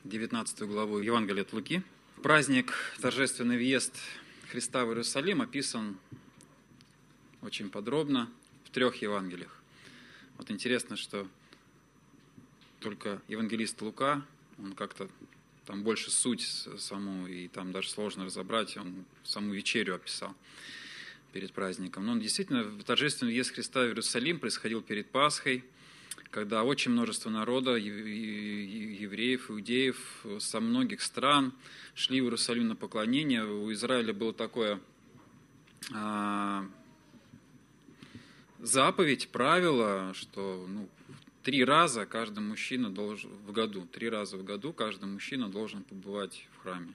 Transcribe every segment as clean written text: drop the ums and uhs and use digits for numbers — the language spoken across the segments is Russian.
19 главу Евангелия от Луки. Праздник, торжественный въезд Христа в Иерусалим описан очень подробно в 3 Евангелиях. Вот интересно, что только евангелист Лука, он как-то там больше суть саму, и там даже сложно разобрать, он саму вечерю описал перед праздником. Но он действительно, торжественный въезд Христа в Иерусалим происходил перед Пасхой, когда очень множество народа, евреев, иудеев со многих стран шли в Иерусалим на поклонение. У Израиля было такое заповедь, правило, что 3 раза каждый мужчина должен в году, 3 раза в году каждый мужчина должен побывать в храме.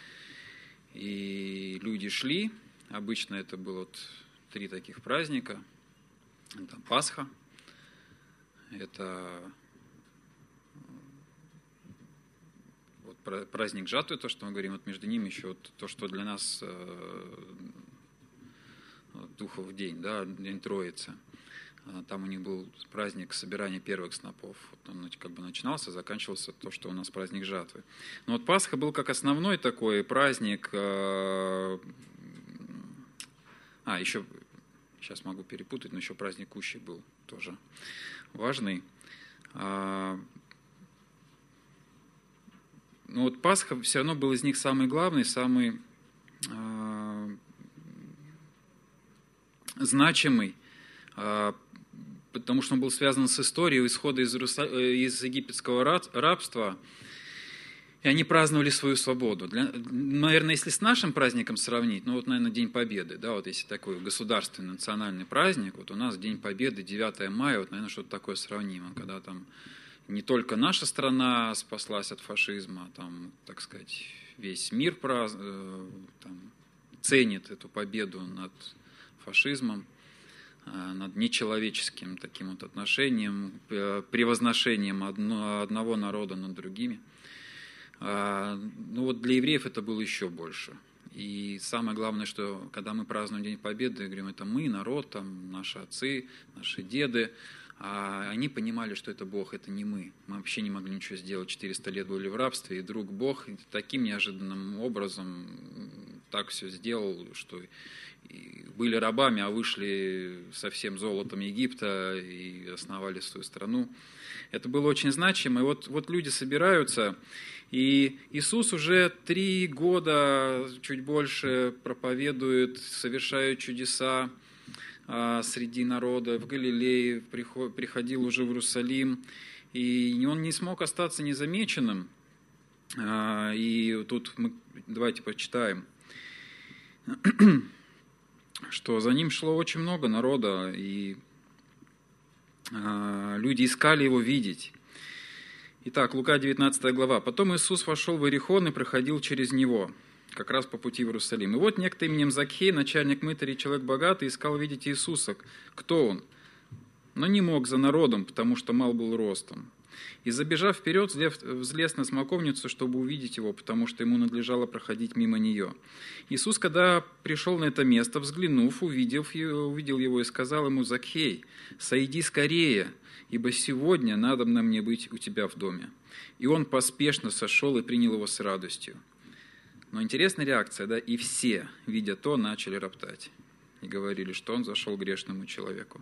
И люди шли, обычно это было 3 таких праздника, это Пасха, это праздник жатвы, то, что мы говорим, вот между ними еще то, что для нас Духов день, да, День Троицы. Там у них был праздник собирания первых снопов. Вот он как бы начинался, заканчивался то, что у нас праздник жатвы. Но вот Пасха был как основной такой праздник. Еще, сейчас могу перепутать, но еще праздник Кущи был тоже важный. Но вот Пасха все равно был из них самый главный, самый значимый, потому что он был связан с историей исхода из египетского рабства, и они праздновали свою свободу. Наверное, если с нашим праздником сравнить, наверное, День Победы, да, вот если такой государственный, национальный праздник, вот у нас День Победы, 9 мая, вот, наверное, что-то такое сравнимое, когда там не только наша страна спаслась от фашизма, там, так сказать, весь мир ценит эту победу над фашизмом, над нечеловеческим таким вот отношением, превозношением одного народа над другими. Для евреев это было еще больше. И самое главное, что когда мы празднуем День Победы, говорим, это мы, народ, там, наши отцы, наши деды, они понимали, что это Бог, это не мы. Мы вообще не могли ничего сделать, 400 лет были в рабстве, и вдруг Бог таким неожиданным образом так все сделал, что были рабами, а вышли со всем золотом Египта и основали свою страну. Это было очень значимо. И вот люди собираются, и Иисус уже 3 года, чуть больше, проповедует, совершает чудеса среди народа. В Галилее приходил уже в Иерусалим, и он не смог остаться незамеченным. И тут давайте почитаем, что за ним шло очень много народа, и люди искали его видеть. Итак, Лука 19 глава. «Потом Иисус вошел в Иерихон и проходил через него, как раз по пути в Иерусалим. И вот некто именем Закхей, начальник мытарей, человек богатый, искал видеть Иисуса. Кто он? Но не мог за народом, потому что мал был ростом. И, забежав вперед, взлез на смоковницу, чтобы увидеть его, потому что ему надлежало проходить мимо нее. Иисус, когда пришел на это место, взглянув, увидел его и сказал ему: «Закхей, сойди скорее, ибо сегодня надобно мне быть у тебя в доме». И он поспешно сошел и принял его с радостью. Но интересная реакция, да? И все, видя то, начали роптать и говорили, что он зашел к грешному человеку.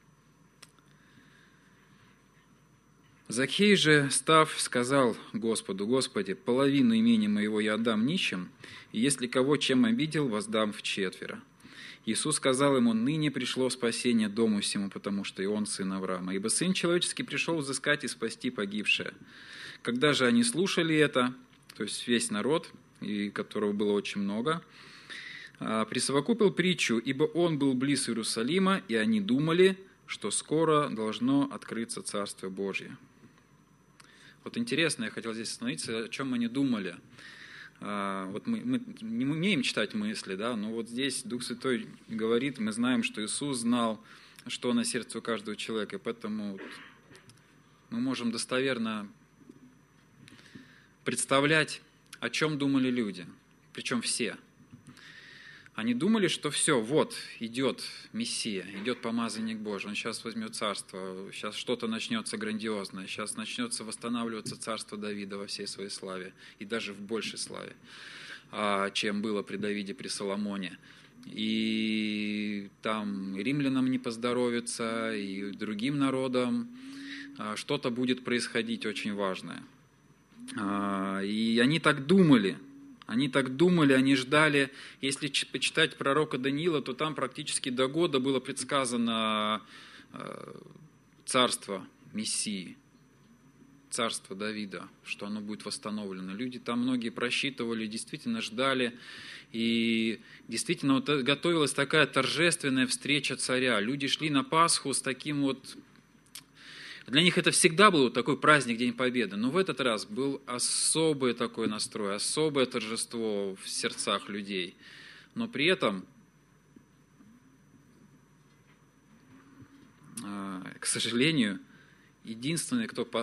Закхей же, став, сказал Господу: «Господи, половину имения моего я отдам нищим, и если кого чем обидел, воздам вчетверо». Иисус сказал ему: «Ныне пришло спасение дому сему, потому что и он сын Авраама. Ибо Сын Человеческий пришел взыскать и спасти погибшее». Когда же они слушали это, то есть весь народ, и которого было очень много, присовокупил притчу: «Ибо он был близ Иерусалима, и они думали, что скоро должно открыться Царство Божье». Вот интересно, я хотел здесь остановиться, о чем они думали. Вот мы не умеем читать мысли, да, но вот здесь Дух Святой говорит, мы знаем, что Иисус знал, что на сердце у каждого человека, и поэтому мы можем достоверно представлять, о чем думали люди, причем все. Они думали, что все, вот, идет Мессия, идет помазанник Божий, он сейчас возьмет царство, сейчас что-то начнется грандиозное, сейчас начнется восстанавливаться царство Давида во всей своей славе, и даже в большей славе, чем было при Давиде, при Соломоне. И там и римлянам не поздоровится, и другим народам что-то будет происходить очень важное. И они так думали, они ждали. Если почитать пророка Даниила, то там практически до года было предсказано царство Мессии, царство Давида, что оно будет восстановлено. Люди там многие просчитывали, действительно ждали. И действительно вот готовилась такая торжественная встреча царя. Люди шли на Пасху с таким вот... Для них это всегда был такой праздник, День Победы. Но в этот раз был особый такой настрой, особое торжество в сердцах людей. Но при этом, к сожалению, единственный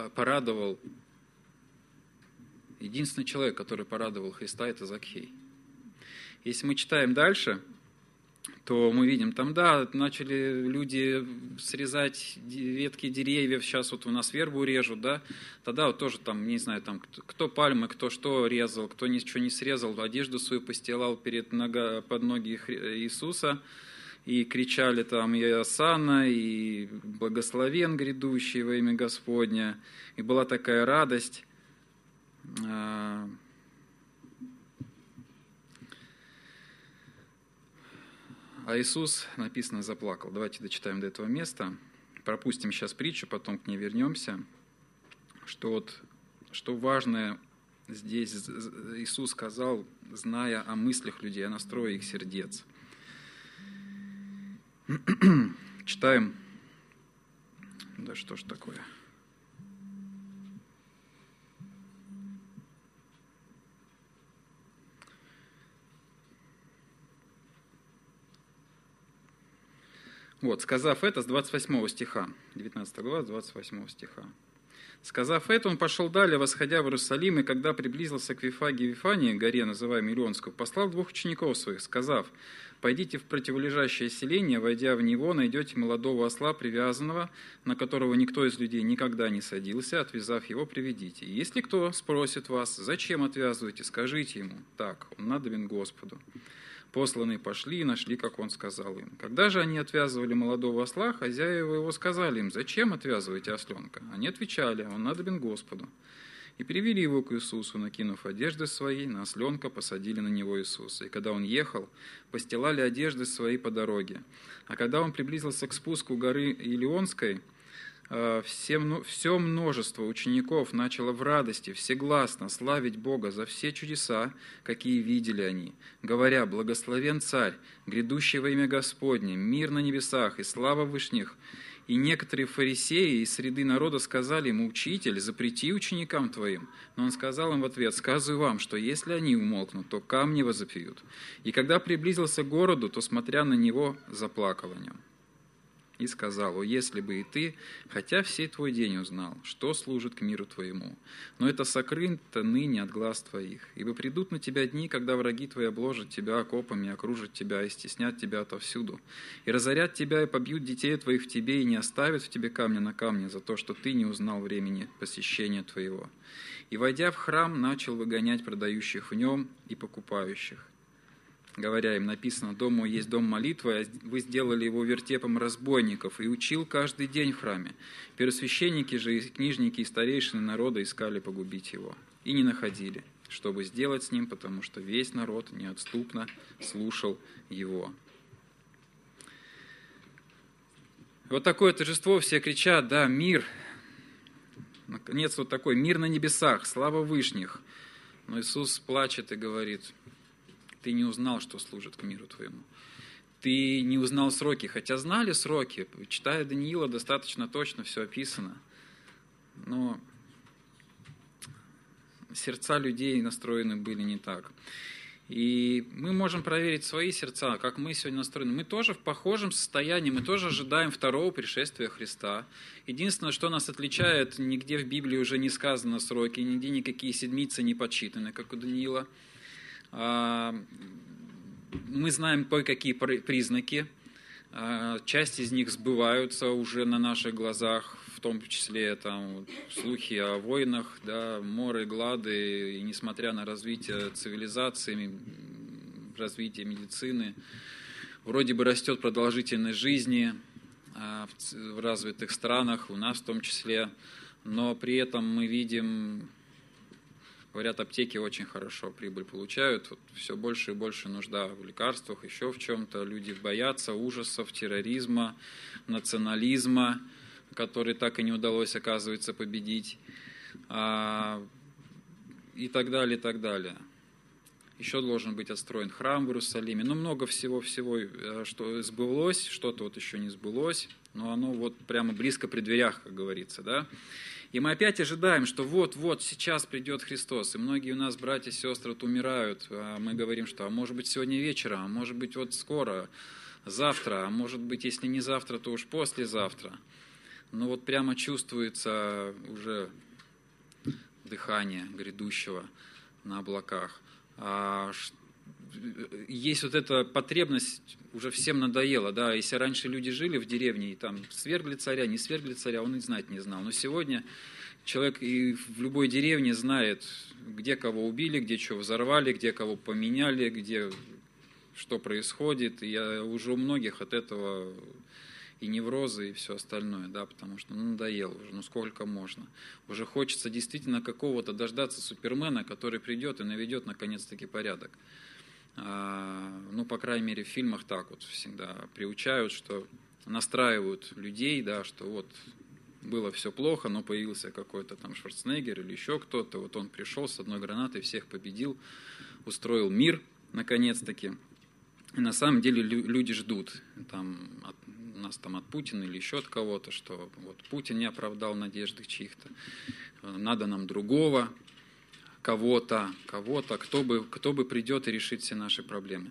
человек, который порадовал Христа, это Закхей. Если мы читаем дальше, то мы видим, там, да, начали люди срезать ветки деревьев, сейчас вот у нас вербу режут, да, тогда вот тоже там, не знаю, там, кто пальмы, кто что резал, кто ничего не срезал, одежду свою постилал под ноги Иисуса, и кричали там и Осанна, и благословен грядущий во имя Господня, и была такая радость. А Иисус, написано, заплакал. Давайте дочитаем до этого места. Пропустим сейчас притчу, потом к ней вернемся. Что важное здесь Иисус сказал, зная о мыслях людей, о настрое их сердец. Читаем. Да что ж такое? Вот, сказав это, с 28 стиха, 19 глава, с 28 стиха. Сказав это, он пошел далее, восходя в Иерусалим, и когда приблизился к Вифаге Вифании, горе, называемой Илионскую, послал 2 учеников своих, сказав: «Пойдите в противолежащее селение, войдя в него, найдете молодого осла, привязанного, на которого никто из людей никогда не садился, отвязав его, приведите. И если кто спросит вас, зачем отвязываете, скажите ему: так, он надобен Господу». Посланные пошли и нашли, как он сказал им. Когда же они отвязывали молодого осла, хозяева его сказали им: «Зачем отвязываете осленка?» Они отвечали: «Он надобен Господу». И привели его к Иисусу, накинув одежды свои, на осленка посадили на него Иисуса. И когда он ехал, постилали одежды свои по дороге. А когда он приблизился к спуску горы Илионской, все множество учеников начало в радости всегласно славить Бога за все чудеса, какие видели они, говоря: «Благословен Царь, грядущий во имя Господне, мир на небесах и слава вышних». И некоторые фарисеи из среды народа сказали ему: «Учитель, запрети ученикам твоим». Но он сказал им в ответ: «Сказываю вам, что если они умолкнут, то камни возопьют». И когда приблизился к городу, то, смотря на него, заплакал о нем. И сказал: «О, если бы и ты, хотя всей твой день узнал, что служит к миру твоему, но это сокрыто ныне от глаз твоих. Ибо придут на тебя дни, когда враги твои обложат тебя окопами, окружат тебя и стеснят тебя отовсюду, и разорят тебя, и побьют детей твоих в тебе, и не оставят в тебе камня на камне за то, что ты не узнал времени посещения твоего». И, войдя в храм, начал выгонять продающих в нем и покупающих, говоря им: написано: «Дом мой есть дом молитвы, а вы сделали его вертепом разбойников». И учил каждый день в храме. Первосвященники же и книжники и старейшины народа искали погубить его. И не находили, чтобы сделать с ним, потому что весь народ неотступно слушал его. Вот такое торжество, все кричат: да, мир. Наконец, вот такой мир на небесах, слава вышних. Но Иисус плачет и говорит: ты не узнал, что служит к миру твоему. Ты не узнал сроки, хотя знали сроки. Читая Даниила, достаточно точно все описано. Но сердца людей настроены были не так. И мы можем проверить свои сердца, как мы сегодня настроены. Мы тоже в похожем состоянии, мы тоже ожидаем второго пришествия Христа. Единственное, что нас отличает, нигде в Библии уже не сказано сроки, нигде никакие седмицы не подсчитаны, как у Даниила. Мы знаем кое-какие признаки, часть из них сбываются уже на наших глазах, в том числе там, слухи о войнах, да, моры, глады, и несмотря на развитие цивилизации, развитие медицины, вроде бы растет продолжительность жизни в развитых странах, у нас в том числе, но при этом мы видим, говорят, аптеки очень хорошо прибыль получают, вот все больше и больше нужда в лекарствах, еще в чем-то, люди боятся ужасов, терроризма, национализма, который так и не удалось, оказывается, победить, и так далее, и так далее. Еще должен быть отстроен храм в Иерусалиме. Ну, много всего-всего, что сбылось, что-то вот еще не сбылось, но оно вот прямо близко при дверях, как говорится, да. И мы опять ожидаем, что вот-вот сейчас придет Христос. И многие у нас братья и сестры вот умирают. А мы говорим, что может быть сегодня вечером, а может быть вот скоро, завтра, а может быть, если не завтра, то уж послезавтра. Но вот прямо чувствуется уже дыхание грядущего на облаках. Есть вот эта потребность, уже всем надоело, да, если раньше люди жили в деревне, и там свергли царя, не свергли царя, он и знать не знал, но сегодня человек и в любой деревне знает, где кого убили, где что взорвали, где кого поменяли, где что происходит, и уже у многих от этого и неврозы, и все остальное, да, потому что надоело уже, сколько можно. Уже хочется действительно какого-то дождаться супермена, который придет и наведет наконец-таки порядок. По крайней мере, в фильмах так вот всегда приучают, что настраивают людей, да, что вот было все плохо, но появился какой-то там Шварценеггер или еще кто-то, вот он пришел с одной гранатой, всех победил, устроил мир наконец-таки. И на самом деле люди ждут нас там от Путина или еще от кого-то, что вот Путин не оправдал надежды чьих-то, надо нам другого, кого-то, кто бы придет и решит все наши проблемы.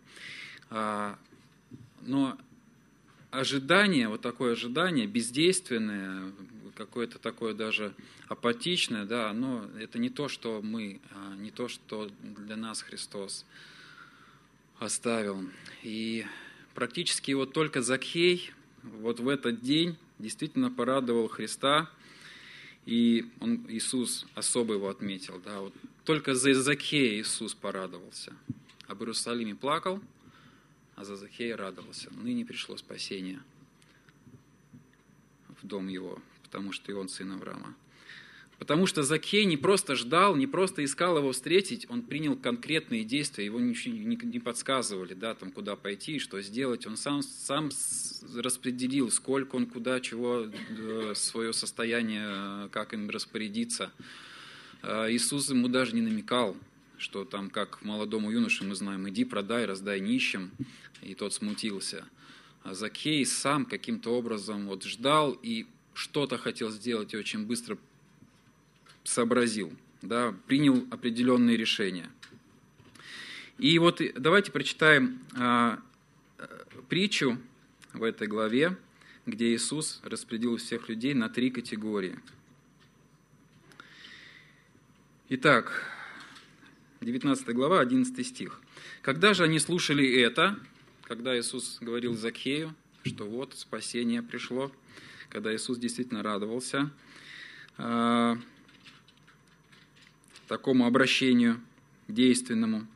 Но ожидание, вот такое ожидание, бездейственное, какое-то такое даже апатичное, да, но это не то, что мы, не то, что для нас Христос оставил. И практически вот только Закхей вот в этот день действительно порадовал Христа, и Иисус особо его отметил. Да, вот только за Закхея Иисус порадовался. Об Иерусалиме плакал, а за Закхея радовался. Ныне пришло спасение в дом его, потому что и он сын Авраама. Потому что Закхей не просто ждал, не просто искал его встретить, он принял конкретные действия, его ничего не подсказывали, да, там, куда пойти, что сделать. Он сам распределил, сколько он, куда, чего, свое состояние, как им распорядиться. Иисус ему даже не намекал, что там, как молодому юноше мы знаем, иди, продай, раздай нищим, и тот смутился. А Закхей сам каким-то образом вот ждал и что-то хотел сделать и очень быстро сообразил, да, принял определенные решения. И вот давайте прочитаем притчу в этой главе, где Иисус распределил всех людей на 3 категории. Итак, 19 глава, 11 стих. «Когда же они слушали это», когда Иисус говорил Закхею, что вот спасение пришло, когда Иисус действительно радовался такому обращению действенному,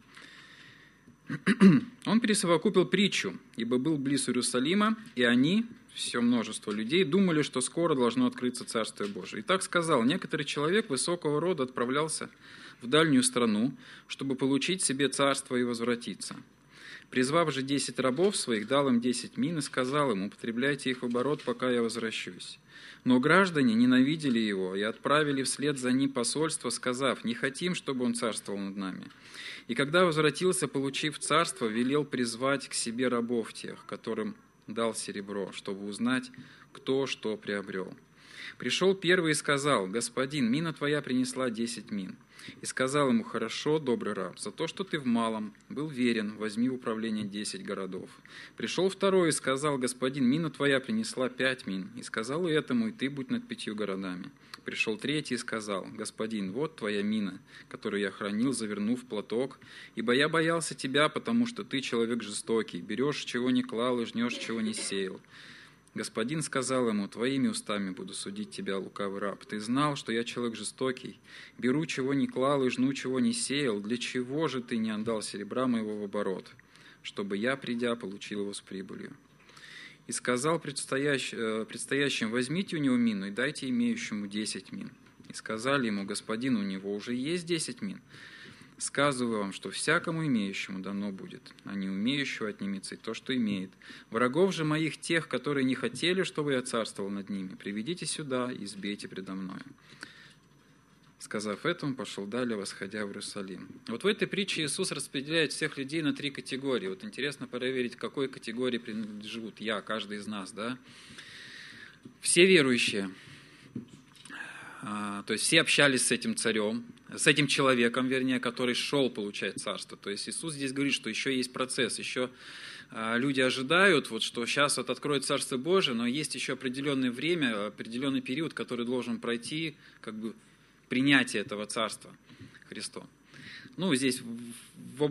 он присовокупил притчу, ибо был близ Иерусалима, и они, все множество людей, думали, что скоро должно открыться Царствие Божие. И так сказал: некоторый человек высокого рода отправлялся в дальнюю страну, чтобы получить себе царство и возвратиться. Призвав же 10 рабов своих, дал им 10 мин и сказал им: употребляйте их в оборот, пока я возвращусь. Но граждане ненавидели его и отправили вслед за ним посольство, сказав: не хотим, чтобы он царствовал над нами. И когда возвратился, получив царство, велел призвать к себе рабов тех, которым дал серебро, чтобы узнать, кто что приобрел. Пришел первый и сказал: господин, мина твоя принесла 10 мин. И сказал ему: хорошо, добрый раб, за то, что ты в малом был верен, возьми в управление 10 городов. Пришел второй и сказал: господин, мина твоя принесла 5 мин. И сказал и этому: и ты будь над 5 городами. Пришел третий и сказал: господин, вот твоя мина, которую я хранил, завернув в платок, ибо я боялся тебя, потому что ты человек жестокий, берешь, чего не клал, и жнешь, чего не сеял. Господин сказал ему: твоими устами буду судить тебя, лукавый раб. Ты знал, что я человек жестокий, беру, чего не клал, и жну, чего не сеял. Для чего же ты не отдал серебра моего в оборот, чтобы я, придя, получил его с прибылью? И сказал предстоящим: возьмите у него мину и дайте имеющему 10 мин. И сказали ему: господин, у него уже есть 10 мин. Сказываю вам, что всякому имеющему дано будет, а не умеющему отнимется и то, что имеет. Врагов же моих, тех, которые не хотели, чтобы я царствовал над ними, приведите сюда и избейте предо мною». Сказав это, он пошел далее, восходя в Иерусалим. Вот в этой притче Иисус распределяет всех людей на 3 категории. Вот интересно проверить, к какой категории принадлежит я, каждый из нас. Да? Все верующие, то есть все общались с этим царем, с этим человеком, вернее, который шел получать царство. То есть Иисус здесь говорит, что еще есть процесс, еще люди ожидают, вот, что сейчас вот откроет Царство Божие, но есть еще определенное время, определенный период, который должен пройти, как бы принятие этого Царства Христом. Ну, здесь в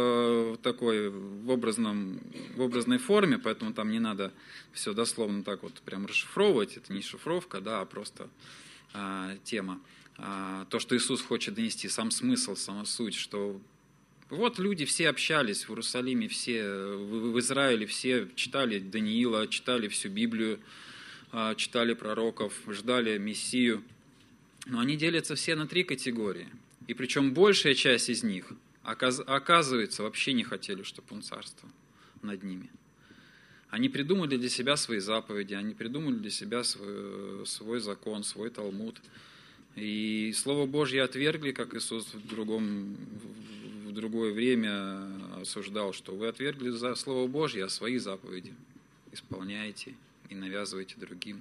образной форме, поэтому там не надо все дословно так вот прям расшифровывать, это не шифровка, да, а просто тема. То, что Иисус хочет донести, сам смысл, сама суть, что вот люди все общались в Иерусалиме, все в Израиле, все читали Даниила, читали всю Библию, читали пророков, ждали Мессию. Но они делятся все на 3 категории. И причем большая часть из них, оказывается, вообще не хотели, чтобы он царствовал над ними. Они придумали для себя свои заповеди, они придумали для себя свой закон, свой Талмуд. И Слово Божье отвергли, как Иисус в другое время осуждал, что вы отвергли за Слово Божье, а свои заповеди исполняете и навязываете другим.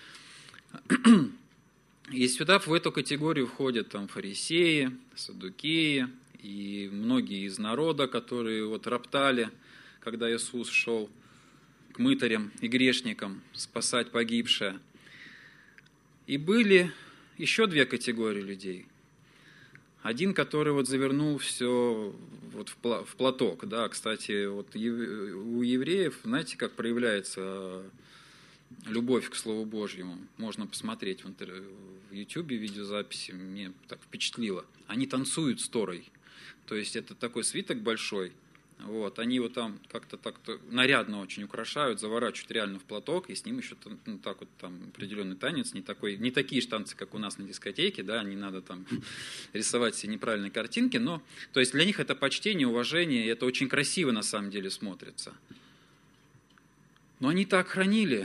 И сюда, в эту категорию входят там фарисеи, саддукеи и многие из народа, которые вот роптали, когда Иисус шел к мытарям и грешникам спасать погибшее. И были еще 2 категории людей. Один, который вот завернул все вот в платок. Да, кстати, вот у евреев, знаете, как проявляется любовь к Слову Божьему. Можно посмотреть в YouTube видеозаписи, мне так впечатлило. Они танцуют с Торой. То есть это такой свиток большой. Вот, они его там как-то так-то нарядно очень украшают, заворачивают реально в платок, и с ним еще так вот там определенный танец, не такие же танцы, как у нас на дискотеке, да, не надо там рисовать себе неправильные картинки, но то есть для них это почтение, уважение, и это очень красиво на самом деле смотрится. Но они так хранили,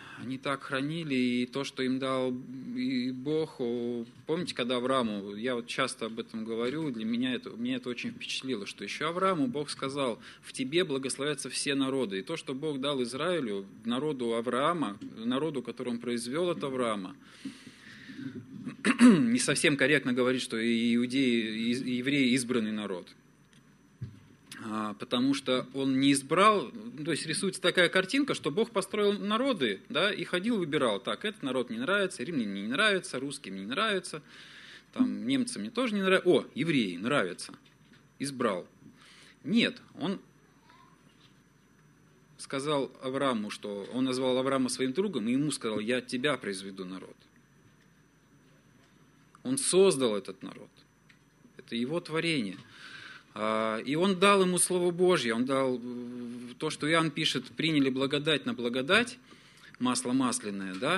и то, что им дал и Бог. Помните, когда Аврааму, я вот часто об этом говорю, меня это очень впечатлило, что еще Аврааму Бог сказал: в тебе благословятся все народы. И то, что Бог дал Израилю, народу Авраама, народу, который он произвел от Авраама, не совсем корректно говорить, что и иудеи, и евреи избранный народ. Потому что он не избрал, то есть рисуется такая картинка, что Бог построил народы, да, и ходил, выбирал: так, этот народ не нравится, римляне не нравятся, русским не нравится, там, немцам мне тоже не нравится, евреи нравятся, избрал. Нет, он сказал Аврааму, что он назвал Авраама своим другом, и ему сказал: я от тебя произведу народ. Он создал этот народ, это его творение. И он дал ему Слово Божье, он дал то, что Иоанн пишет: приняли благодать на благодать, масло масляное, да.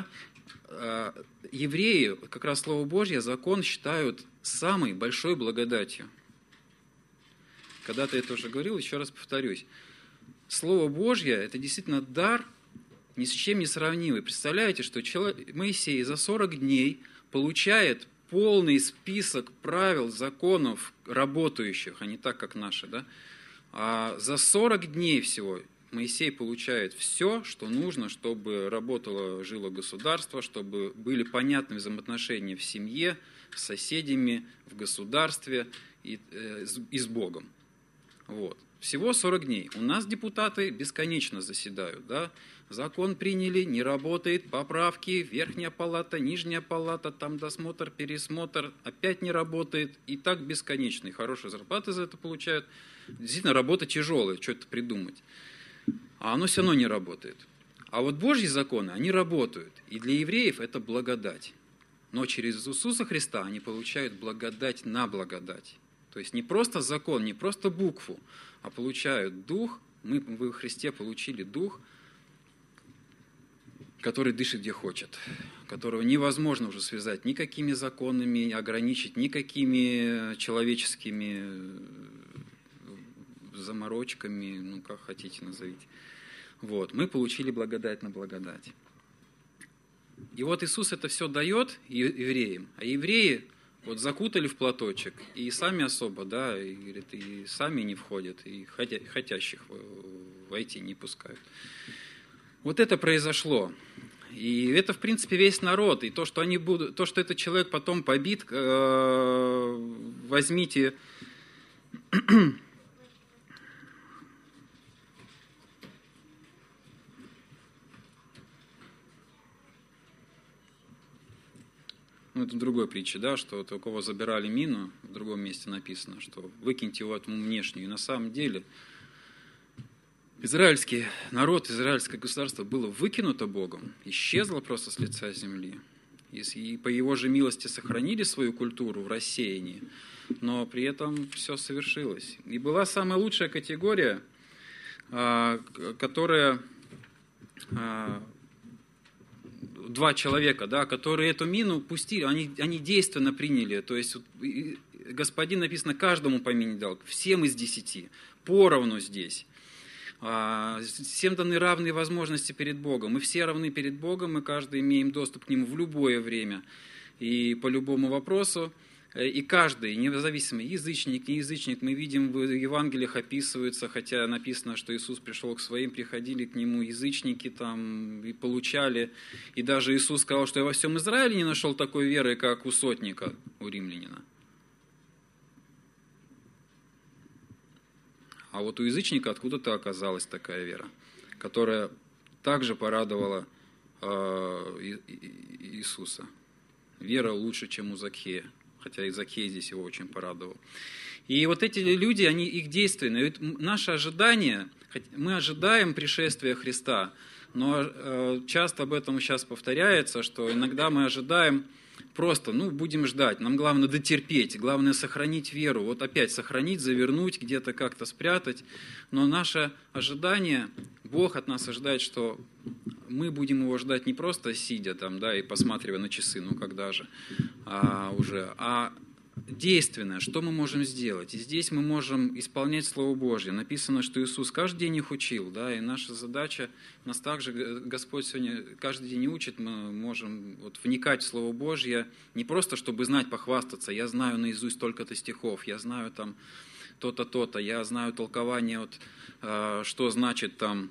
Евреи как раз Слово Божье, закон считают самой большой благодатью. Когда-то я это уже говорил, еще раз повторюсь. Слово Божье – это действительно дар, ни с чем не сравнимый. Представляете, что Моисей за 40 дней получает полный список правил, законов работающих, а не так, как наши, да? А за 40 дней всего Моисей получает все, что нужно, чтобы работало, жило государство, чтобы были понятны взаимоотношения в семье, с соседями, в государстве и с Богом. Вот. Всего 40 дней. У нас депутаты бесконечно заседают. Да? Закон приняли, не работает, поправки, верхняя палата, нижняя палата, там досмотр, пересмотр, опять не работает. И так бесконечно. И хорошие зарплаты за это получают. Действительно, работа тяжелая, что-то придумать. А оно все равно не работает. А вот Божьи законы, они работают. И для евреев это благодать. Но через Иисуса Христа они получают благодать на благодать. То есть не просто закон, не просто букву, а получают Дух. Мы в Христе получили Дух, который дышит где хочет, которого невозможно уже связать никакими законами, ограничить никакими человеческими заморочками, ну как хотите назовите. Вот, мы получили благодать на благодать. И вот Иисус это все дает евреям, а евреи вот закутали в платочек, и сами особо, да, и, говорит, и сами не входят, и хотящих войти не пускают. Вот это произошло. И это, в принципе, весь народ. И то, что этот человек потом побит, возьмите... Ну, это в другой притче, да, что вот у кого забирали мину, в другом месте написано, что выкиньте его этому внешнюю. И на самом деле израильский народ, израильское государство было выкинуто Богом, исчезло просто с лица земли. И по его же милости сохранили свою культуру в рассеянии, но при этом все совершилось. И была самая лучшая категория, которая... Два человека, да, которые эту мину пустили, они действенно приняли. То есть Господин, написано, каждому по имени дал, всем из 10, поровну здесь. Всем даны равные возможности перед Богом. Мы все равны перед Богом, и каждый имеем доступ к Нему в любое время и по любому вопросу. И каждый, независимо, язычник, не язычник, мы видим в Евангелиях описывается, хотя написано, что Иисус пришел к своим, приходили к Нему язычники там и получали. И даже Иисус сказал, что я во всем Израиле не нашел такой веры, как у сотника, у римлянина. А вот у язычника откуда-то оказалась такая вера, которая также порадовала Иисуса. Вера лучше, чем у Закхея. Хотя и Закхей здесь его очень порадовал. И вот эти люди, они их действенные. Наше ожидание, мы ожидаем пришествия Христа, но часто об этом сейчас повторяется, что иногда мы ожидаем просто, будем ждать. Нам главное дотерпеть, главное сохранить веру. Вот опять сохранить, завернуть, где-то как-то спрятать. Но наше ожидание, Бог от нас ожидает, что мы будем его ждать не просто сидя там, да, и посматривая на часы, когда же, а действенное, что мы можем сделать. И здесь мы можем исполнять Слово Божье. Написано, что Иисус каждый день их учил, да, и наша задача, нас также Господь сегодня каждый день учит, мы можем вникать в Слово Божье, не просто, чтобы знать, похвастаться, я знаю наизусть столько-то стихов, я знаю там то-то, то-то, я знаю толкование, что значит там,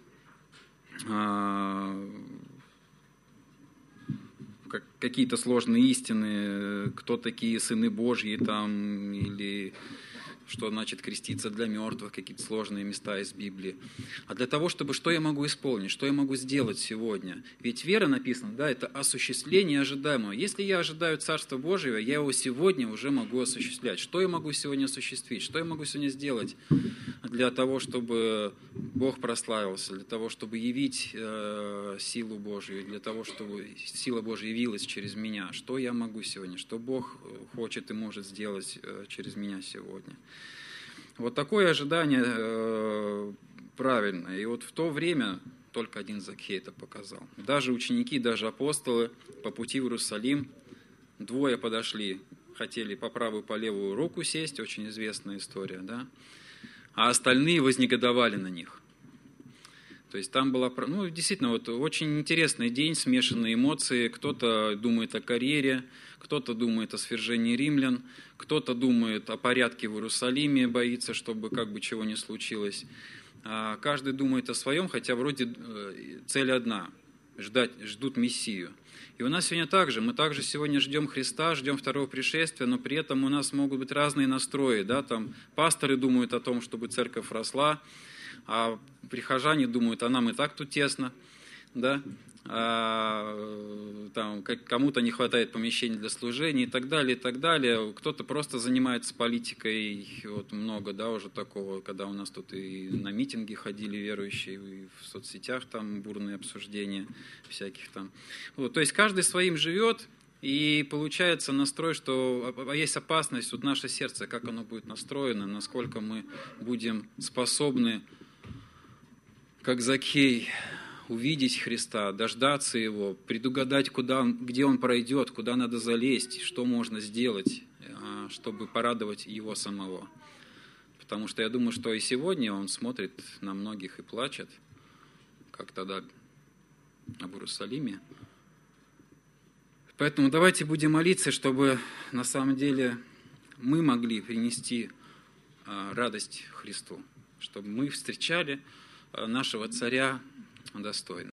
какие-то сложные истины, кто такие сыны Божьи там, или что значит креститься для мертвых, какие-то сложные места из Библии. А для того, чтобы что я могу исполнить, что я могу сделать сегодня. Ведь вера написана, да, это осуществление ожидаемого. Если я ожидаю Царства Божьего, я его сегодня уже могу осуществлять. Что я могу сегодня осуществить? Что я могу сегодня сделать для того, чтобы Бог прославился, для того, чтобы явить силу Божью, для того, чтобы сила Божья явилась через меня? Что я могу сегодня? Что Бог хочет и может сделать через меня сегодня? Вот такое ожидание правильное. И вот в то время только один Закхей это показал. Даже ученики, даже апостолы по пути в Иерусалим, двое подошли, хотели по правую, по левую руку сесть, очень известная история, да? А остальные вознегодовали на них. То есть там была, действительно, очень интересный день, смешанные эмоции. Кто-то думает о карьере, кто-то думает о свержении римлян, кто-то думает о порядке в Иерусалиме, боится, чтобы как бы чего не случилось. каждый думает о своем, хотя вроде цель одна – ждут Мессию. И у нас сегодня также, мы также сегодня ждем Христа, ждем второго пришествия, но при этом у нас могут быть разные настрои. Да? Там пасторы думают о том, чтобы церковь росла, а прихожане думают, а нам и так тут тесно. Да? Там, кому-то не хватает помещений для служения и так далее, и так далее. Кто-то просто занимается политикой, вот много, да, уже такого, когда у нас тут и на митинги ходили верующие, и в соцсетях там бурные обсуждения всяких там. Вот, то есть каждый своим живет, и получается настрой, что есть опасность, вот наше сердце, как оно будет настроено, насколько мы будем способны, как Закхей, увидеть Христа, дождаться Его, предугадать, где Он пройдет, куда надо залезть, что можно сделать, чтобы порадовать Его самого. Потому что я думаю, что и сегодня Он смотрит на многих и плачет, как тогда об Иерусалиме. Поэтому давайте будем молиться, чтобы на самом деле мы могли принести радость Христу, чтобы мы встречали нашего Царя достойно.